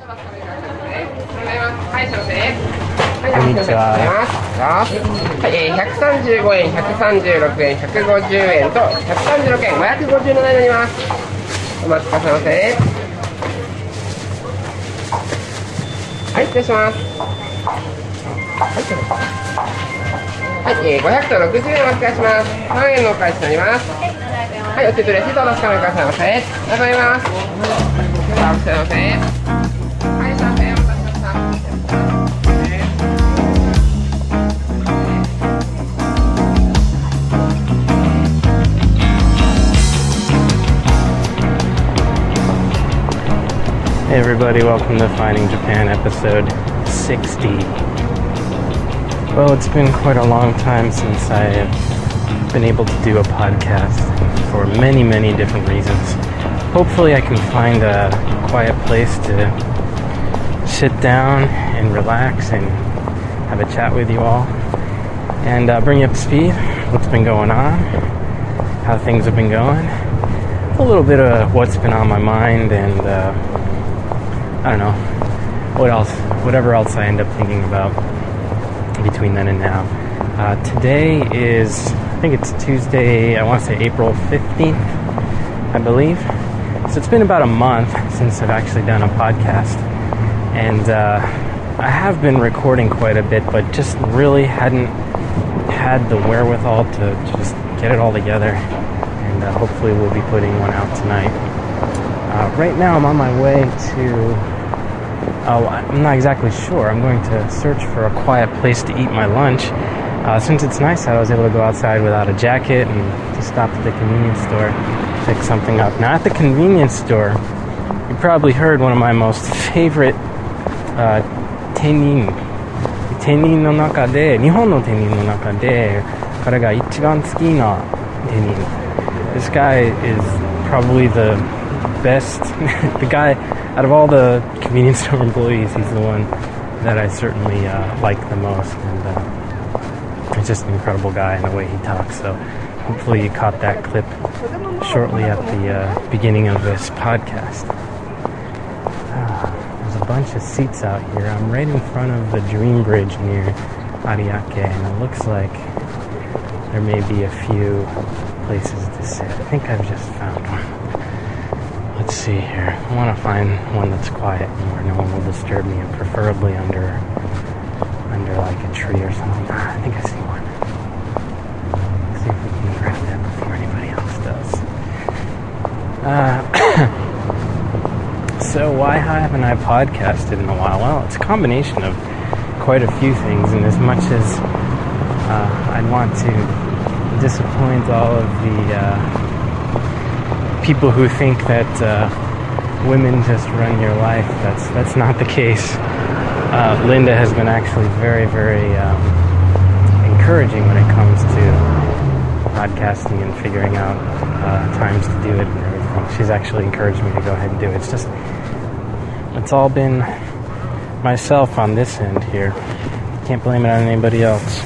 こんにちは。 はい、135円、136円、150円と136円、557円になります。お待ちくださいませ。はい、失礼します。はい、500と60円お待ちくださいます。3円のお返しになります。はい、お手取りレシートをお確かめくださいませ。ありがとうございます。お待ちくださいませ。はい、3円お待ちください。 Hey everybody, welcome to Finding Japan episode 60. Well, it's been quite a long time since I have been able to do a podcast for many, many different reasons. Hopefully I can find a quiet place to sit down and relax and have a chat with you all and bring you up to speed, what's been going on, how things have been going, a little bit of what's been on my mind, and I don't know, whatever else I end up thinking about between then and now. Today is, I think it's Tuesday, I want to say April 15th, I believe. So it's been about a month since I've actually done a podcast. And I have been recording quite a bit, but just really hadn't had the wherewithal to just get it all together. And hopefully we'll be putting one out tonight. Right now I'm on my way to, I'm not exactly sure. I'm going to search for a quiet place to eat my lunch. Since it's nice, I was able to go outside without a jacket and just stop at the convenience store, pick something up. Now at the convenience store, you probably heard one of my most favorite tenin の中で、日本のテニンの中で、彼が一番好きなテニン。This guy is probably the best, the guy out of all the convenience store employees, he's the one that I certainly like the most, and he's just an incredible guy in the way he talks. So hopefully you caught that clip shortly at the beginning of this podcast. There's a bunch of seats out here. I'm right in front of the Dream Bridge near Ariake, and it looks like there may be a few places to sit. I think I've just found one. Let's see here. I want to find one that's quiet and where no one will disturb me, and preferably under like a tree or something. I think I see one. Let's see if we can grab that before anybody else does. So why haven't I podcasted in a while? Well, it's a combination of quite a few things, and as much as I'd want to disappoint all of the people who think that women just run your life, that's not the case. Linda has been actually very, very encouraging when it comes to podcasting and figuring out times to do it and everything. She's actually encouraged me to go ahead and do it. It's all been myself on this end here. Can't blame it on anybody else.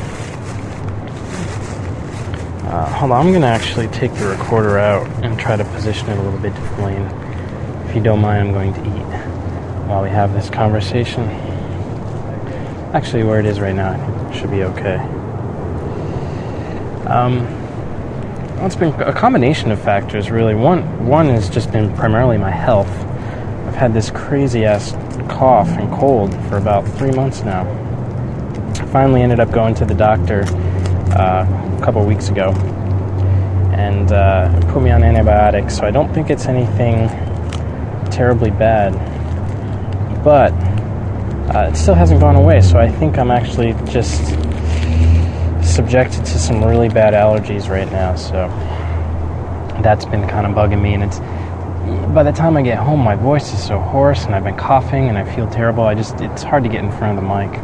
Hold on, I'm going to actually take the recorder out and try to position it a little bit differently. And if you don't mind, I'm going to eat while we have this conversation. Actually, where it is right now, I think it should be okay. Well, it's been a combination of factors, really. One has just been primarily my health. I've had this crazy-ass cough and cold for about 3 months now. I finally ended up going to the doctor a couple weeks ago, and put me on antibiotics, so I don't think it's anything terribly bad, but it still hasn't gone away, so I think I'm actually just subjected to some really bad allergies right now, so that's been kind of bugging me, and it's by the time I get home, my voice is so hoarse, and I've been coughing, and I feel terrible. It's hard to get in front of the mic.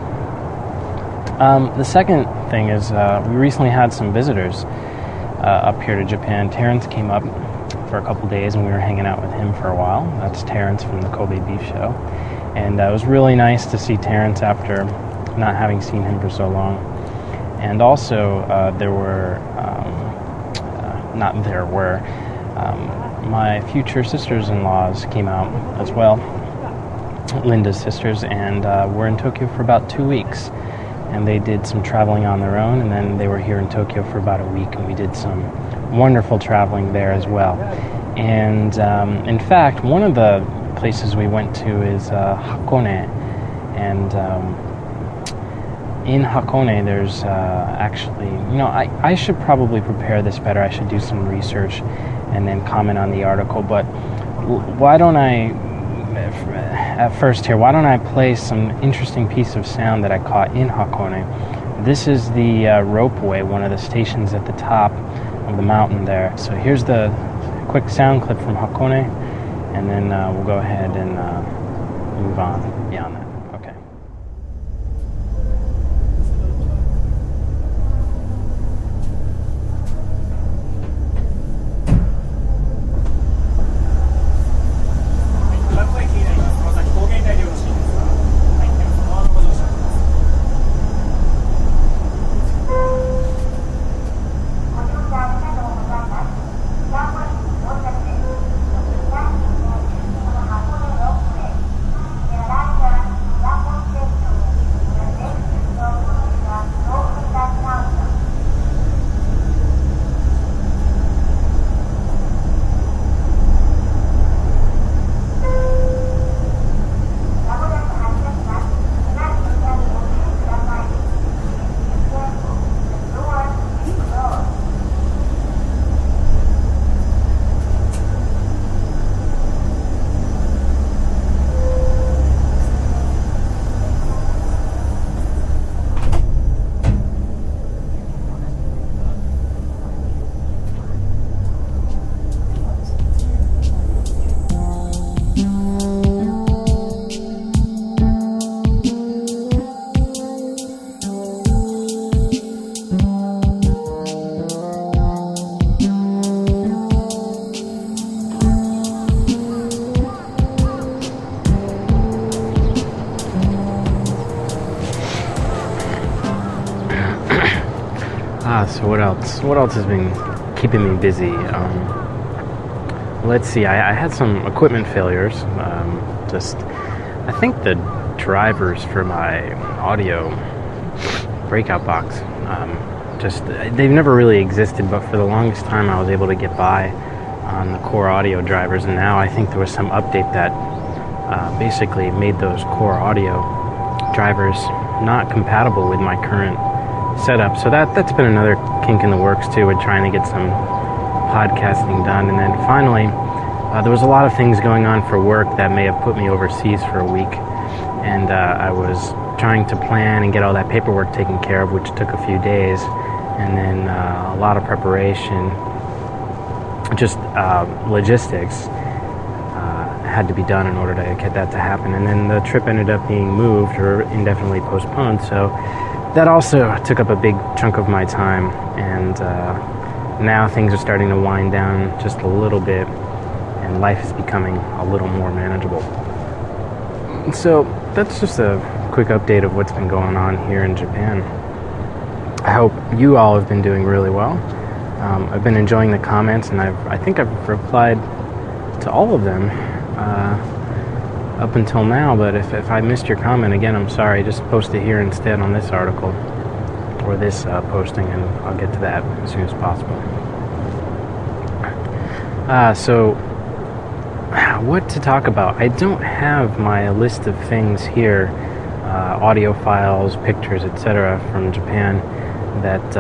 The second thing is we recently had some visitors up here to Japan. Terrence came up for a couple days, and we were hanging out with him for a while. That's Terrence from the Kobe Beef Show. And it was really nice to see Terrence after not having seen him for so long. And also, my future sisters-in-laws came out as well. Linda's sisters, and were in Tokyo for about 2 weeks. And they did some traveling on their own, and then they were here in Tokyo for about a week, and we did some wonderful traveling there as well. And in fact, one of the places we went to is Hakone, and in Hakone there's actually, I should probably prepare this better. I should do some research and then comment on the article, but why don't I play some interesting piece of sound that I caught in Hakone. This is the ropeway, one of the stations at the top of the mountain there. So here's the quick sound clip from Hakone, and then we'll go ahead and move on beyond that. Okay. '" So what else? What else has been keeping me busy? Let's see. I had some equipment failures. I think the drivers for my audio breakout box, they've never really existed, but for the longest time I was able to get by on the core audio drivers, and now I think there was some update that basically made those core audio drivers not compatible with my current setup. So that's been another kink in the works too, with trying to get some podcasting done. And then finally, there was a lot of things going on for work that may have put me overseas for a week, and I was trying to plan and get all that paperwork taken care of, which took a few days, and then a lot of preparation, just logistics had to be done in order to get that to happen. And then the trip ended up being moved or indefinitely postponed, so that also took up a big chunk of my time, and now things are starting to wind down just a little bit, and life is becoming a little more manageable. So that's just a quick update of what's been going on here in Japan. I hope you all have been doing really well. I've been enjoying the comments, and I think I've replied to all of them up until now, but if I missed your comment, again, I'm sorry. Just post it here instead on this article or this posting, and I'll get to that as soon as possible. So what to talk about? I don't have my list of things here, audio files, pictures, etc. from Japan that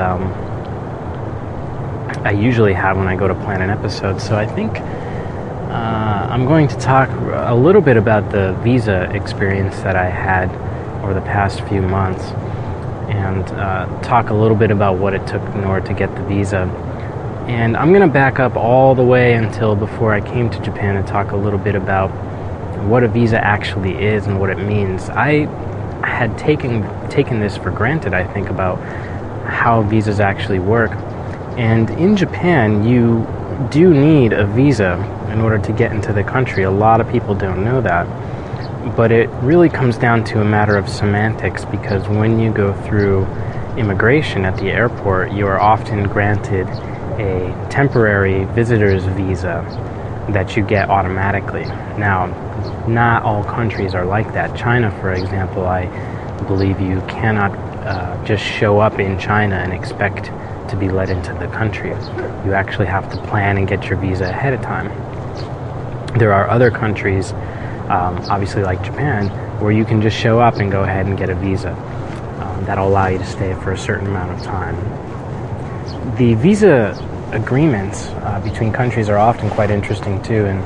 I usually have when I go to plan an episode, so I think I'm going to talk a little bit about the visa experience that I had over the past few months, and talk a little bit about what it took in order to get the visa. And I'm going to back up all the way until before I came to Japan and talk a little bit about what a visa actually is and what it means. I had taken this for granted, I think, about how visas actually work. And in Japan, you do need a visa in order to get into the country. A lot of people don't know that. But it really comes down to a matter of semantics, because when you go through immigration at the airport, you are often granted a temporary visitor's visa that you get automatically. Now, not all countries are like that. China, for example, I believe you cannot just show up in China and expect to be let into the country. You actually have to plan and get your visa ahead of time. There are other countries, obviously like Japan, where you can just show up and go ahead and get a visa. That'll allow you to stay for a certain amount of time. The visa agreements between countries are often quite interesting too, and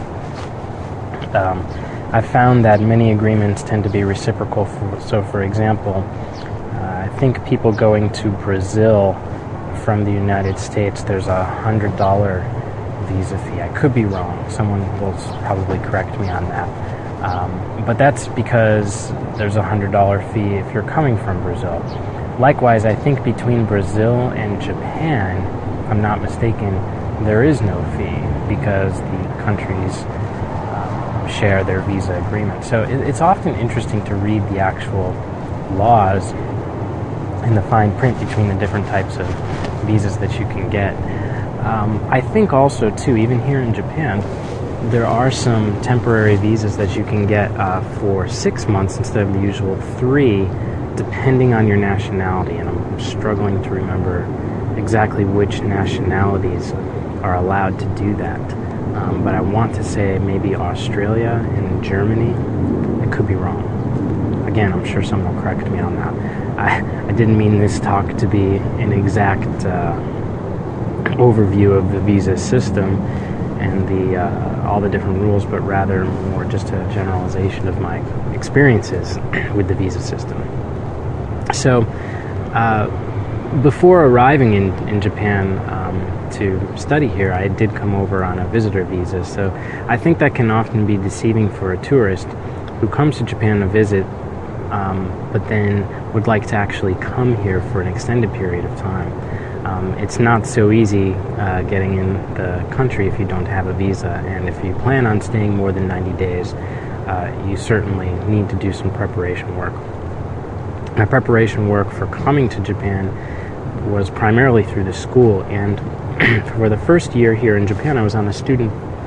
I've found that many agreements tend to be reciprocal. So for example, I think people going to Brazil from the United States, there's a $100 visa fee. I could be wrong. Someone will probably correct me on that. But that's because there's a $100 fee if you're coming from Brazil. Likewise, I think between Brazil and Japan, if I'm not mistaken, there is no fee because the countries share their visa agreement. So it's often interesting to read the actual laws and the fine print between the different types of visas that you can get. I think also too, even here in Japan, there are some temporary visas that you can get for 6 months instead of the usual 3, depending on your nationality. And I'm struggling to remember exactly which nationalities are allowed to do that. But I want to say maybe Australia and Germany. I could be wrong. Again, I'm sure someone will correct me on that. I didn't mean this talk to be an exact overview of the visa system and all the different rules, but rather more just a generalization of my experiences with the visa system. So before arriving in Japan to study here, I did come over on a visitor visa. So I think that can often be deceiving for a tourist who comes to Japan to visit, but then would like to actually come here for an extended period of time. It's not so easy getting in the country if you don't have a visa, and if you plan on staying more than 90 days, you certainly need to do some preparation work. My preparation work for coming to Japan was primarily through the school, and for the first year here in Japan, I was on a student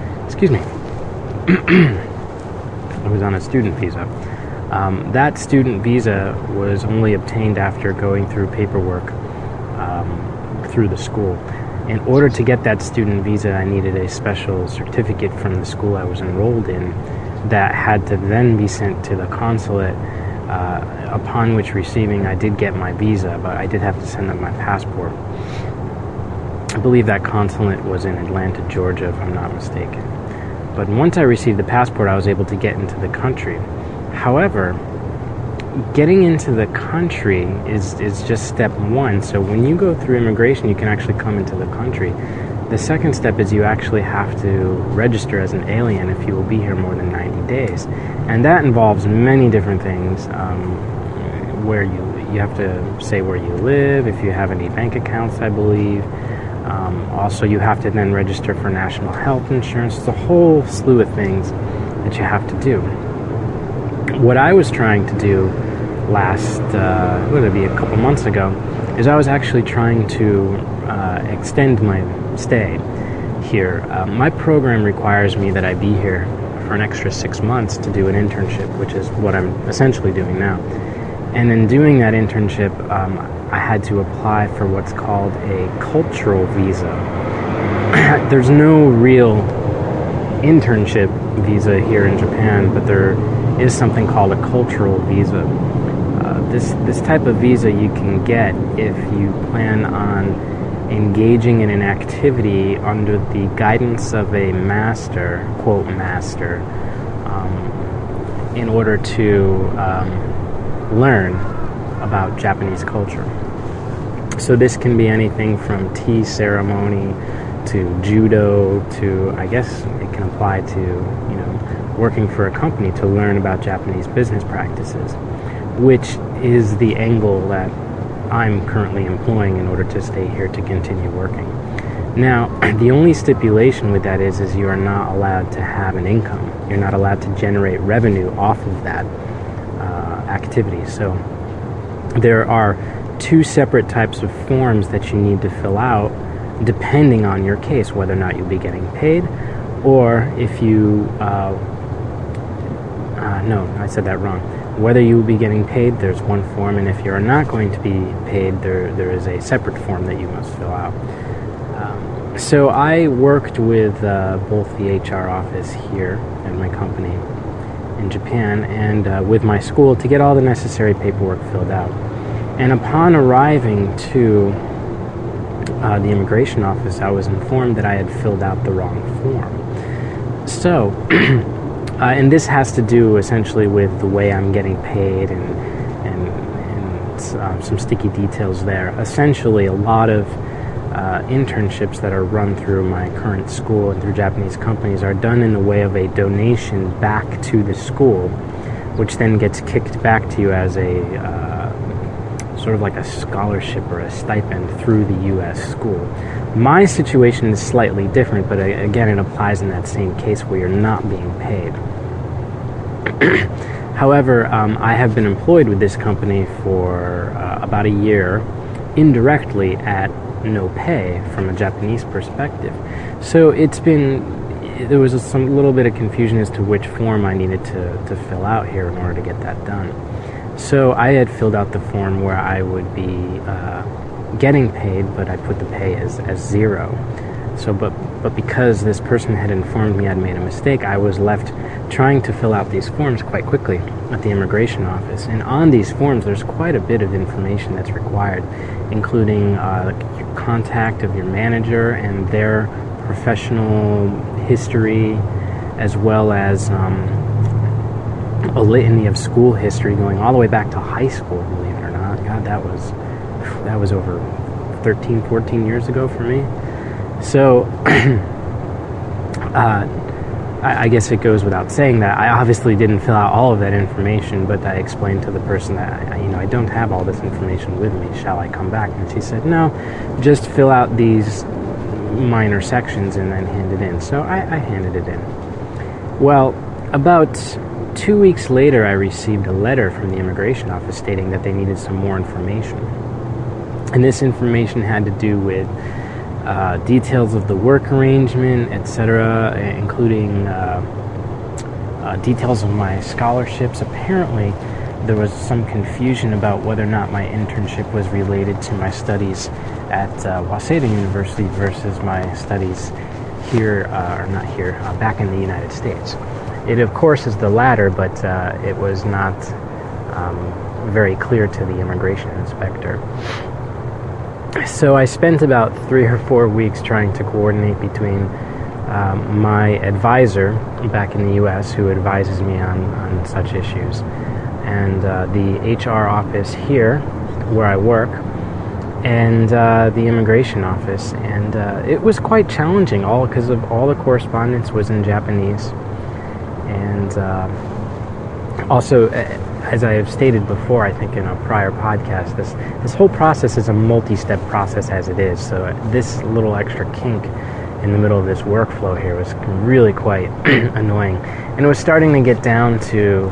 visa. That student visa was only obtained after going through paperwork through the school. In order to get that student visa, I needed a special certificate from the school I was enrolled in that had to then be sent to the consulate, upon which receiving I did get my visa, but I did have to send them my passport. I believe that consulate was in Atlanta, Georgia, if I'm not mistaken. But once I received the passport, I was able to get into the country. However, getting into the country is just step one. So when you go through immigration, you can actually come into the country. The second step is you actually have to register as an alien if you will be here more than 90 days. And that involves many different things, where you have to say where you live, if you have any bank accounts, I believe. Also, you have to then register for national health insurance. It's a whole slew of things that you have to do. What I was trying to do last, a couple months ago, is I was actually trying to extend my stay here. My program requires me that I be here for an extra 6 months to do an internship, which is what I'm essentially doing now. And in doing that internship, I had to apply for what's called a cultural visa. There's no real internship visa here in Japan, but there is something called a cultural visa. This type of visa you can get if you plan on engaging in an activity under the guidance of a master, quote master, in order to learn about Japanese culture. So this can be anything from tea ceremony to judo to, I guess it can apply to, working for a company to learn about Japanese business practices, which is the angle that I'm currently employing in order to stay here to continue working. Now, the only stipulation with that is you are not allowed to have an income. You're not allowed to generate revenue off of that activity. So there are 2 separate types of forms that you need to fill out depending on your case, whether or not you'll be getting paid or if you, no, I said that wrong. Whether you will be getting paid, there's one form, and if you're not going to be paid, there is a separate form that you must fill out. So I worked with both the HR office here at my company in Japan and with my school to get all the necessary paperwork filled out. And upon arriving to the immigration office, I was informed that I had filled out the wrong form. So, and this has to do essentially with the way I'm getting paid and some sticky details there. Essentially, a lot of internships that are run through my current school and through Japanese companies are done in the way of a donation back to the school, which then gets kicked back to you as a sort of like a scholarship or a stipend through the U.S. school. My situation is slightly different, but again, it applies in that same case where you're not being paid. However, I have been employed with this company for about a year, indirectly at no pay from a Japanese perspective. So there was some little bit of confusion as to which form I needed to fill out here in order to get that done. So I had filled out the form where I would be getting paid, but I put the pay as zero. So, but because this person had informed me I'd made a mistake, I was left trying to fill out these forms quite quickly at the immigration office. And on these forms, there's quite a bit of information that's required, including your contact of your manager and their professional history, as well as a litany of school history going all the way back to high school, believe it or not. God, that was over 13, 14 years ago for me. So, I guess it goes without saying that I obviously didn't fill out all of that information, but I explained to the person that, I don't have all this information with me. Shall I come back? And she said, no, just fill out these minor sections and then hand it in. So I handed it in. Well, about 2 weeks later, I received a letter from the immigration office stating that they needed some more information. And this information had to do with details of the work arrangement, etc., including details of my scholarships. Apparently, there was some confusion about whether or not my internship was related to my studies at Waseda University versus my studies here, or not here, back in the United States. It, of course, is the latter, but it was not very clear to the immigration inspector. So I spent about 3 or 4 weeks trying to coordinate between my advisor back in the U.S., who advises me on such issues, and the HR office here, where I work, and the immigration office. And it was quite challenging, all because of all the correspondence was in Japanese. And also, as I have stated before, I think in a prior podcast, this whole process is a multi-step process as it is. So this little extra kink in the middle of this workflow here was really quite annoying. And it was starting to get down to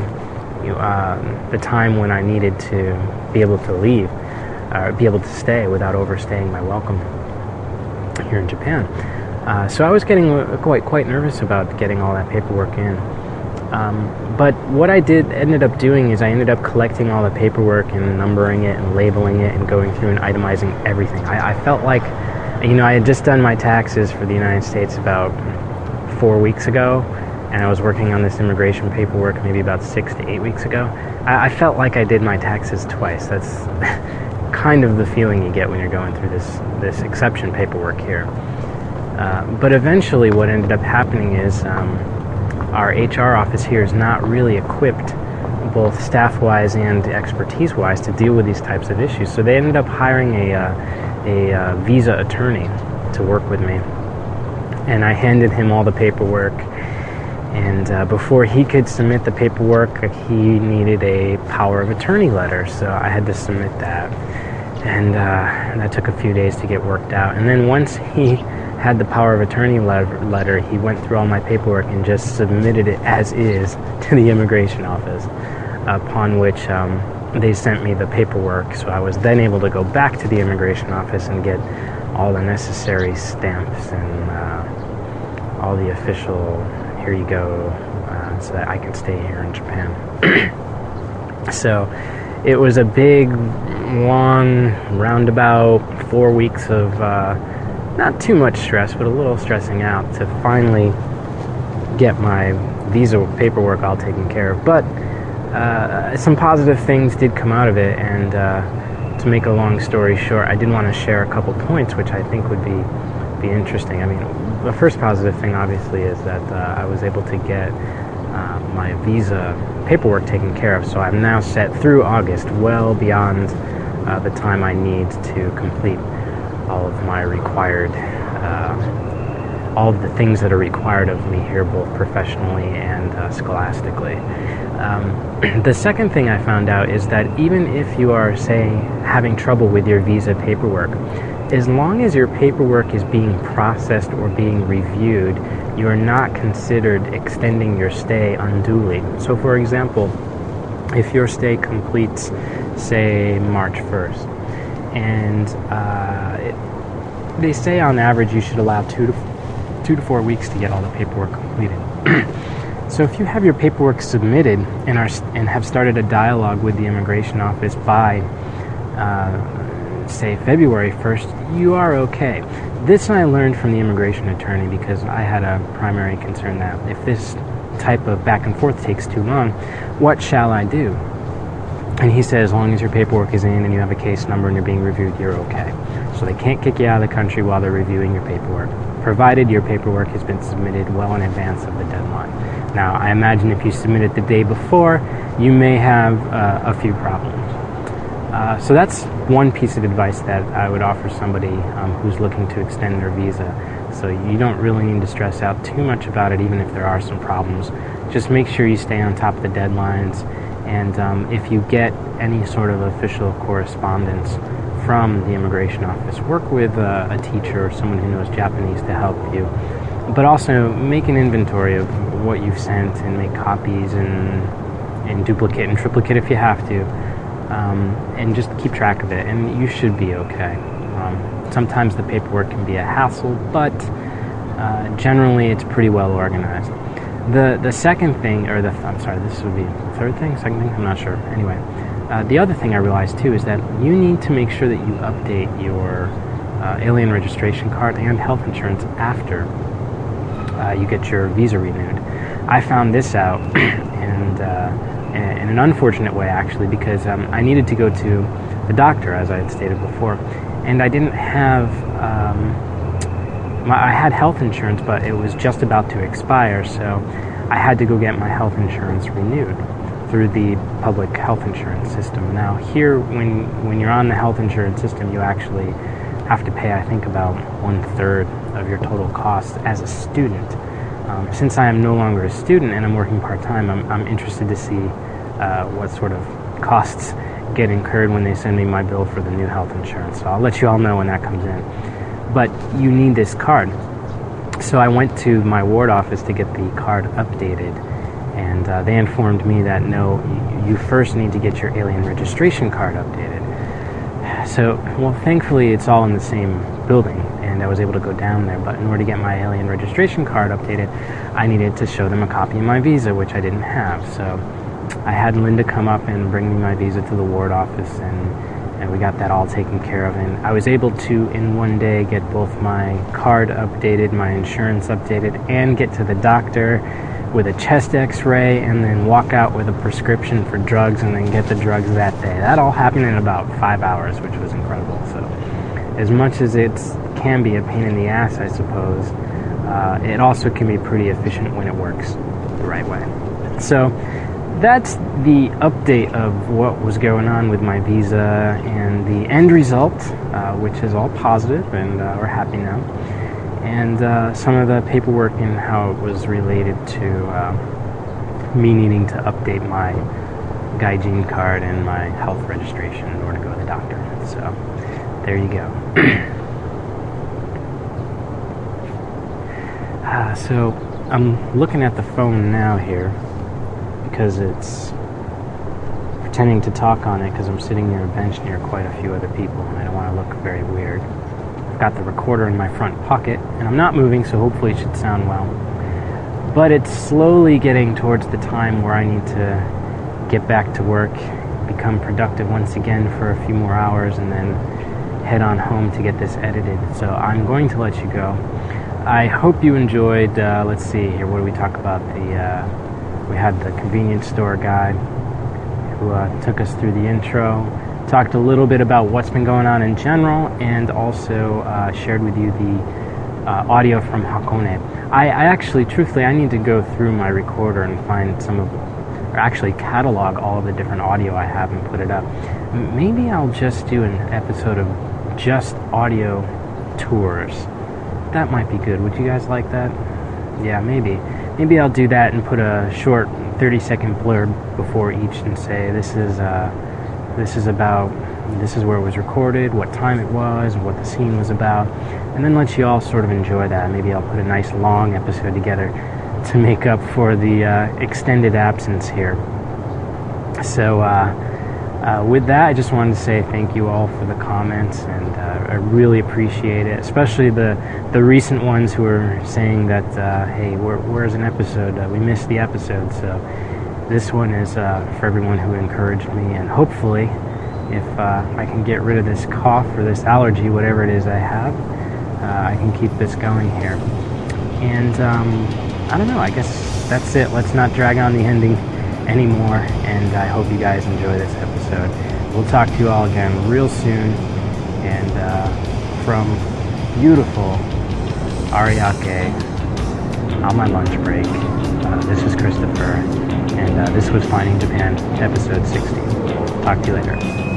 the time when I needed to be able to leave, or be able to stay without overstaying my welcome here in Japan. So I was getting quite nervous about getting all that paperwork in. But what I ended up doing is I ended up collecting all the paperwork and numbering it and labeling it and going through and itemizing everything. I felt like, I had just done my taxes for the United States about 4 weeks ago, and I was working on this immigration paperwork maybe about 6 to 8 weeks ago. I felt like I did my taxes twice. That's kind of the feeling you get when you're going through this exception paperwork here. But eventually what ended up happening is our HR office here is not really equipped, both staff-wise and expertise-wise, to deal with these types of issues. So they ended up hiring a visa attorney to work with me. And I handed him all the paperwork. And before he could submit the paperwork, he needed a power of attorney letter. So I had to submit that. And that took a few days to get worked out. And then once he had the power of attorney letter, he went through all my paperwork and just submitted it as is to the immigration office, upon which they sent me the paperwork. So I was then able to go back to the immigration office and get all the necessary stamps and all the official, here you go, so that I can stay here in Japan. So it was a big, long, roundabout 4 weeks of not too much stress, but a little stressing out to finally get my visa paperwork all taken care of. But some positive things did come out of it, and to make a long story short, I did want to share a couple points which I think would be interesting. I mean, the first positive thing obviously is that I was able to get my visa paperwork taken care of, so I'm now set through August, well beyond the time I need to complete all of my required, all of the things that are required of me here, both professionally and scholastically. The second thing I found out is that even if you are, say, having trouble with your visa paperwork, as long as your paperwork is being processed or being reviewed, you are not considered extending your stay unduly. So, for example, if your stay completes, say, March 1st, and they say on average you should allow 2 to 4 weeks to get all the paperwork completed. So if you have your paperwork submitted and have started a dialogue with the immigration office by, say, February 1st, you are okay. This I learned from the immigration attorney because I had a primary concern that if this type of back and forth takes too long, what shall I do? And he said, as long as your paperwork is in and you have a case number and you're being reviewed, you're okay. So they can't kick you out of the country while they're reviewing your paperwork, provided your paperwork has been submitted well in advance of the deadline. Now, I imagine if you submit it the day before, you may have a few problems. So that's one piece of advice that I would offer somebody who's looking to extend their visa. So you don't really need to stress out too much about it, even if there are some problems. Just make sure you stay on top of the deadlines. And if you get any sort of official correspondence from the immigration office, work with a teacher or someone who knows Japanese to help you. But also make an inventory of what you've sent and make copies and duplicate and triplicate if you have to. And just keep track of it, and you should be okay. Sometimes the paperwork can be a hassle, but generally it's pretty well organized. The second thing, or this would be the third thing, second thing, I'm not sure. Anyway, the other thing I realized too is that you need to make sure that you update your alien registration card and health insurance after you get your visa renewed. I found this out, and in an unfortunate way actually, because I needed to go to the doctor, as I had stated before, and I didn't have, I had health insurance, but it was just about to expire, so I had to go get my health insurance renewed through the public health insurance system. Now here, when you're on the health insurance system, you actually have to pay, I think, about 1/3 of your total costs as a student. Since I am no longer a student and I'm working part-time, I'm interested to see what sort of costs get incurred when they send me my bill for the new health insurance. So I'll let you all know when that comes in. But you need this card. So I went to my ward office to get the card updated, and they informed me that no, you first need to get your alien registration card updated. So, well, thankfully it's all in the same building, and I was able to go down there, but in order to get my alien registration card updated, I needed to show them a copy of my visa, which I didn't have. So I had Linda come up and bring me my visa to the ward office, and we got that all taken care of. And I was able to, in one day, get both my card updated, my insurance updated, and get to the doctor with a chest x-ray, and then walk out with a prescription for drugs, and then get the drugs that day. That all happened in about 5 hours, which was incredible. So as much as it can be a pain in the ass, I suppose, it also can be pretty efficient when it works the right way. So that's the update of what was going on with my visa and the end result, which is all positive, and we're happy now. And some of the paperwork and how it was related to me needing to update my Gaijin card and my health registration in order to go to the doctor. So there you go. So I'm looking at the phone now here because it's pretending to talk on it because I'm sitting near a bench near quite a few other people, and I don't want to look very weird. got the recorder in my front pocket, and I'm not moving, so hopefully it should sound well. But it's slowly getting towards the time where I need to get back to work, become productive once again for a few more hours, and then head on home to get this edited. So I'm going to let you go. I hope you enjoyed, let's see here, what do we talk about? We had the convenience store guy who took us through the intro, talked a little bit about what's been going on in general, and also shared with you the audio from Hakone. I actually, truthfully, I need to go through my recorder and find some of, or actually catalog all of the different audio I have and put it up. Maybe I'll just do an episode of just audio tours. That might be good. Would you guys like that? Yeah, maybe. Maybe I'll do that and put a short 30-second blurb before each and say this is where it was recorded, what time it was, what the scene was about, and then let you all sort of enjoy that. Maybe I'll put a nice long episode together to make up for the extended absence here. So with that, I just wanted to say thank you all for the comments, and I really appreciate it, especially the recent ones who are saying that, hey, where's an episode? We missed the episode. So this one is for everyone who encouraged me, and hopefully if I can get rid of this cough or this allergy, whatever it is I have, I can keep this going here. And I don't know, I guess that's it. Let's not drag on the ending anymore, and I hope you guys enjoy this episode. We'll talk to you all again real soon, and from beautiful Ariake on my lunch break, this is Christopher, and this was Finding Japan, episode 60. Talk to you later.